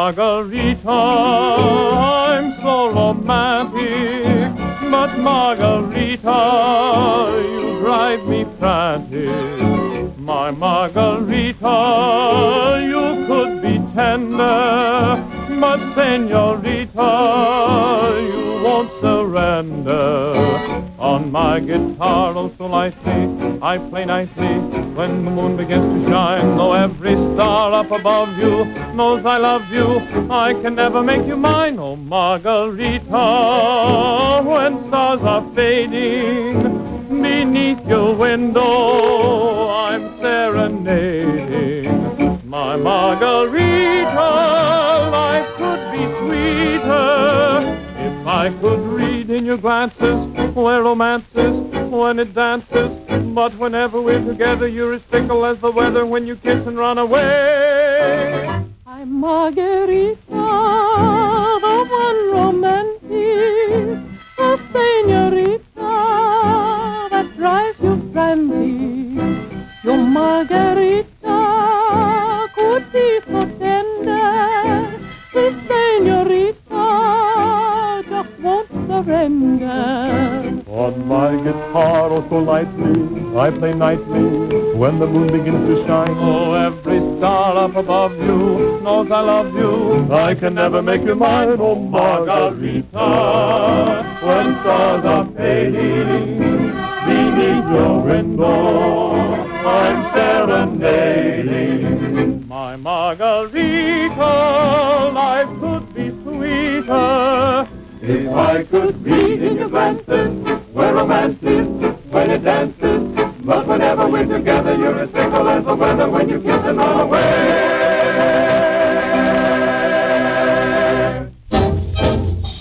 Margarita, I'm so romantic, but Margarita, you drive me frantic. My Margarita, you could be tender, but senorita, you won't surrender. On my guitar, oh so lightly, I play nicely when the moon begins to shine. Though every star up above you knows I love you, I can never make you mine. Oh, Margarita, when stars are fading beneath your window, I'm serenading. My Margarita, life could be sweeter if I could read in your glances where romance is when it dances. But whenever we're together, you're as fickle as the weather when you kiss and run away. I'm Margarita, the one romantic, the senorita that drives you frantic. Your Margarita could be so tender, the senorita just won't surrender. On my guitar, oh so lightly, I play nightly when the moon begins to shine. Oh, every star up above you knows I love you. I can never make you mine, oh Margarita. When stars are fading beneath your window, I'm serenading. My Margarita, life could be sweeter if I could read in your glances where romance is when it dances. But whenever we're together, you're as fickle as the weather when you kiss and run away.